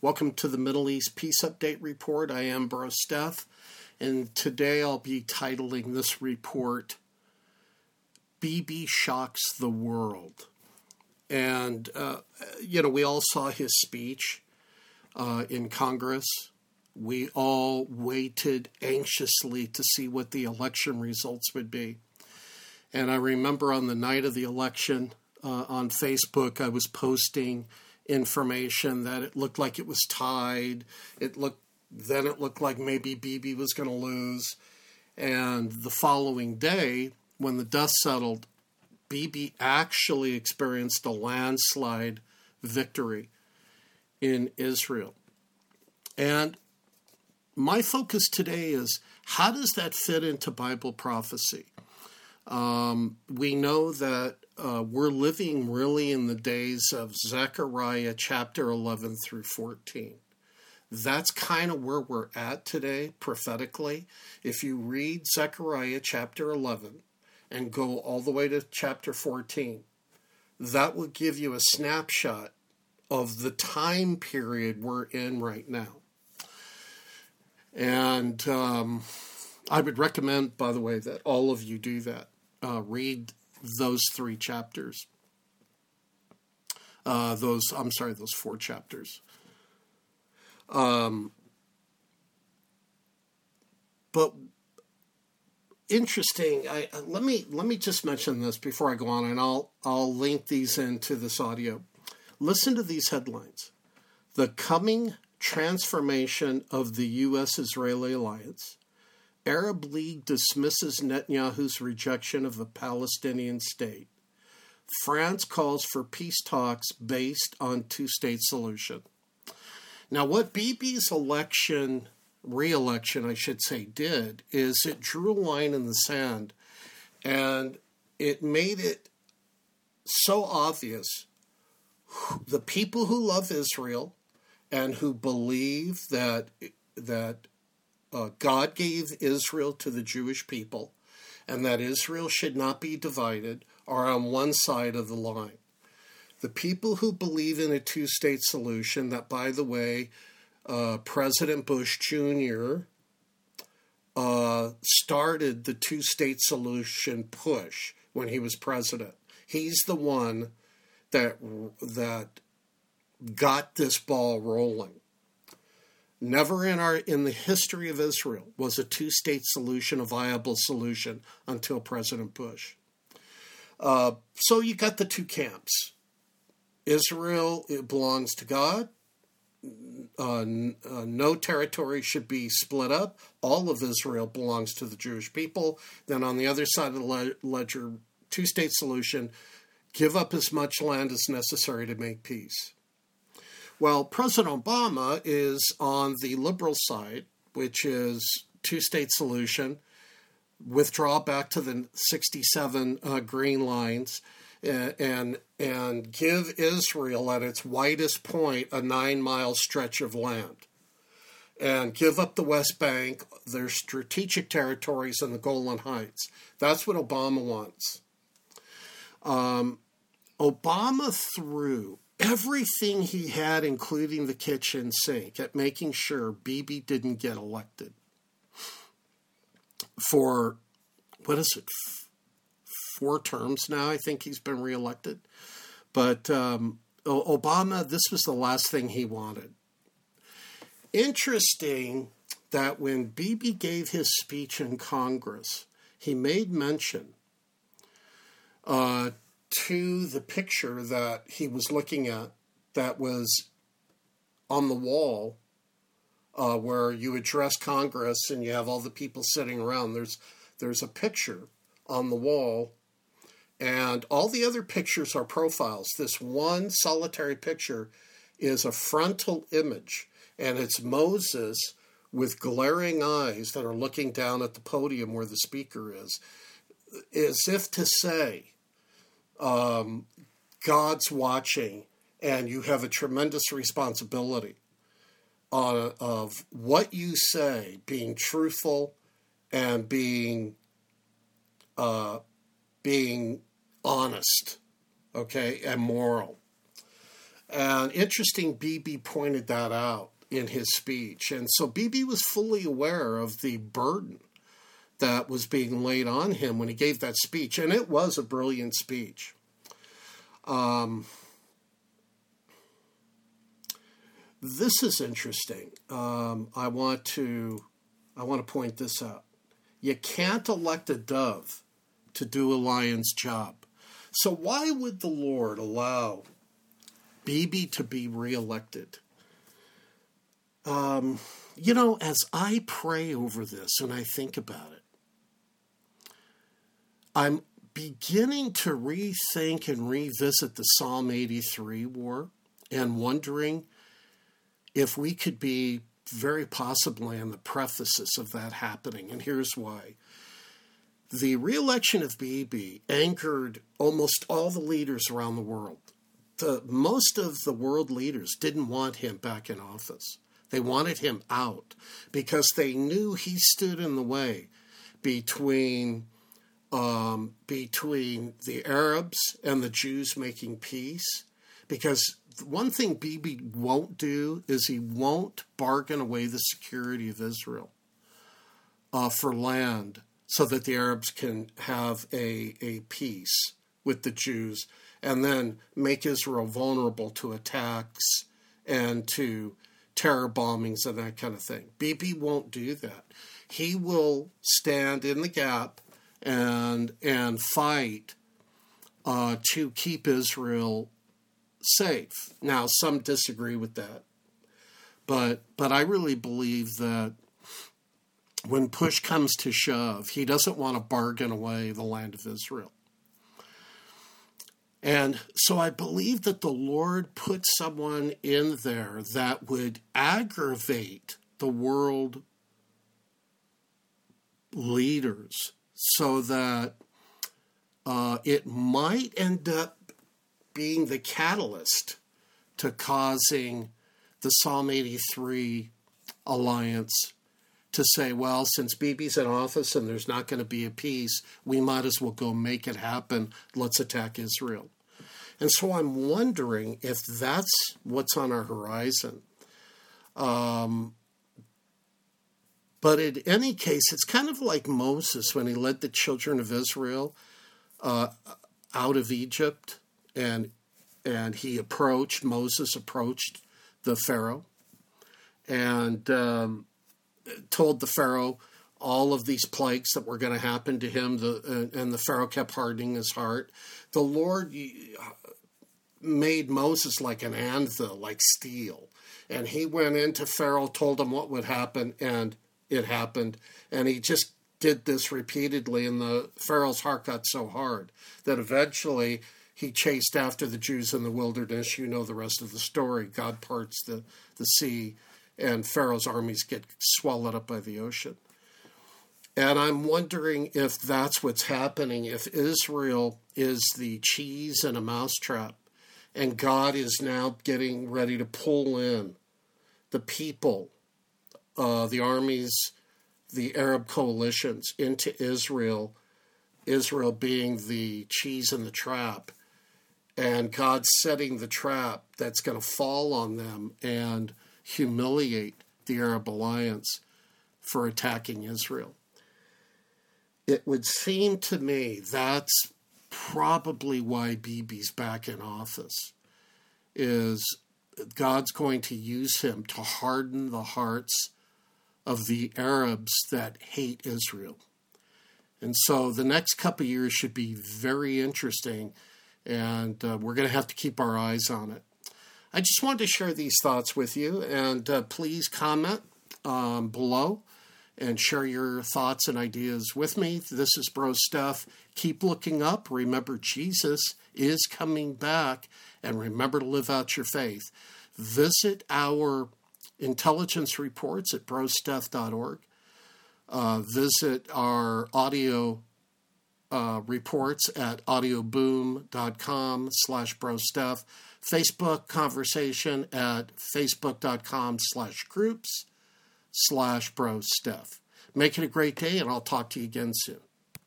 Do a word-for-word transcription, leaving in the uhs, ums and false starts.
Welcome to the Middle East Peace Update Report. I am Bro Steph, and today I'll be titling this report, Bibi Shocks the World. And, uh, you know, we all saw his speech uh, in Congress. We all waited anxiously to see what the election results would be. And I remember on the night of the election uh, on Facebook, I was posting information that it looked like it was tied. It looked, then it looked like maybe Bibi was going to lose. And the following day, when the dust settled, Bibi actually experienced a landslide victory in Israel. And my focus today is, how does that fit into Bible prophecy? Um, we know that uh, we're living really in the days of Zechariah chapter eleven through fourteen. That's kind of where we're at today prophetically. If you read Zechariah chapter eleven and go all the way to chapter fourteen, that will give you a snapshot of the time period we're in right now. And um, I would recommend, by the way, that all of you do that. Uh, read those three chapters. Uh, those, I'm sorry, those four chapters. Um, but interesting. I, let me let me just mention this before I go on, and I'll I'll link these into this audio. Listen to these headlines: the coming transformation of the U S-Israeli alliance. Arab League dismisses Netanyahu's rejection of a Palestinian state. France calls for peace talks based on two-state solution. Now, what Bibi's election, re-election, I should say, did is it drew a line in the sand, and it made it so obvious the people who love Israel and who believe that that uh, God gave Israel to the Jewish people and that Israel should not be divided are on one side of the line. The people who believe in a two-state solution that, by the way, uh, President Bush Junior Uh, started the two-state solution push when he was president. He's the one that that got this ball rolling. Never in our in the history of Israel was a two-state solution a viable solution until President Bush. Uh, so you got the two camps. Israel, it belongs to God. Uh, n- uh, no territory should be split up. All of Israel belongs to the Jewish people. Then on the other side of the le- ledger, two-state solution, give up as much land as necessary to make peace. Well, President Obama is on the liberal side, which is two-state solution, withdraw back to the sixty-seven uh, green lines, uh, and and give Israel at its widest point a nine-mile stretch of land, and give up the West Bank, their strategic territories, and the Golan Heights. That's what Obama wants. Um, Obama threw everything he had, including the kitchen sink, at making sure Bibi didn't get elected. For, what is it, f- four terms now, I think he's been reelected. But um, o- Obama, this was the last thing he wanted. Interesting that when Bibi gave his speech in Congress, he made mention uh, to the picture that he was looking at that was on the wall uh, where you address Congress and you have all the people sitting around. There's there's a picture on the wall, and all the other pictures are profiles. This one solitary picture is a frontal image, and it's Moses with glaring eyes that are looking down at the podium where the speaker is, as if to say, Um, God's watching, and you have a tremendous responsibility uh, of what you say, being truthful and being uh, being honest, okay, and moral. And interesting, Bibi pointed that out in his speech. And so Bibi was fully aware of the burden that was being laid on him when he gave that speech. And it was a brilliant speech. Um, this is interesting. Um, I want to, I want to point this out. You can't elect a dove to do a lion's job. So why would the Lord allow Bibi to be reelected? Um, you know, as I pray over this and I think about it, I'm beginning to rethink and revisit the Psalm eighty-three war and wondering if we could be very possibly in the prefaces of that happening. And here's why. The re-election of Bibi angered almost all the leaders around the world. The, most of the world leaders didn't want him back in office. They wanted him out because they knew he stood in the way between um, between the Arabs and the Jews making peace. Because one thing Bibi won't do is he won't bargain away the security of Israel uh, for land so that the Arabs can have a, a peace with the Jews and then make Israel vulnerable to attacks and to terror bombings and that kind of thing. Bibi won't do that. He will stand in the gap and and fight uh, to keep Israel safe. Now, some disagree with that, but but I really believe that when push comes to shove, he doesn't want to bargain away the land of Israel. And so I believe that the Lord put someone in there that would aggravate the world leaders so that uh, it might end up being the catalyst to causing the Psalm eighty-three alliance to say, well, since Bibi's in office and there's not going to be a peace, we might as well go make it happen. Let's attack Israel. And so I'm wondering if that's what's on our horizon. Um, but in any case, it's kind of like Moses when he led the children of Israel uh, out of Egypt, and and he approached, Moses approached the Pharaoh and um, told the Pharaoh all of these plagues that were going to happen to him, the, uh, and the Pharaoh kept hardening his heart. The Lord made Moses like an anvil, like steel. And he went into Pharaoh, told him what would happen, and it happened. And he just did this repeatedly, and the Pharaoh's heart got so hard that eventually he chased after the Jews in the wilderness. You know the rest of the story. God parts the, the sea, and Pharaoh's armies get swallowed up by the ocean. And I'm wondering if that's what's happening, if Israel is the cheese in a mousetrap, and God is now getting ready to pull in the people, uh, the armies, the Arab coalitions into Israel, Israel being the cheese in the trap, and God setting the trap that's going to fall on them and humiliate the Arab alliance for attacking Israel. It would seem to me that's probably why Bibi's back in office, is God's going to use him to harden the hearts of the Arabs that hate Israel. And so the next couple of years should be very interesting, and uh, we're going to have to keep our eyes on it. I just wanted to share these thoughts with you, and uh, please comment um, below and share your thoughts and ideas with me. This is Bro Steph. Keep looking up. Remember, Jesus is coming back, and remember to live out your faith. Visit our intelligence reports at bro steph dot org. Uh, visit our audio uh, reports at audioboom.com slash brosteph. Facebook conversation at facebook.com slash groups slash brosteph. Make it a great day, and I'll talk to you again soon.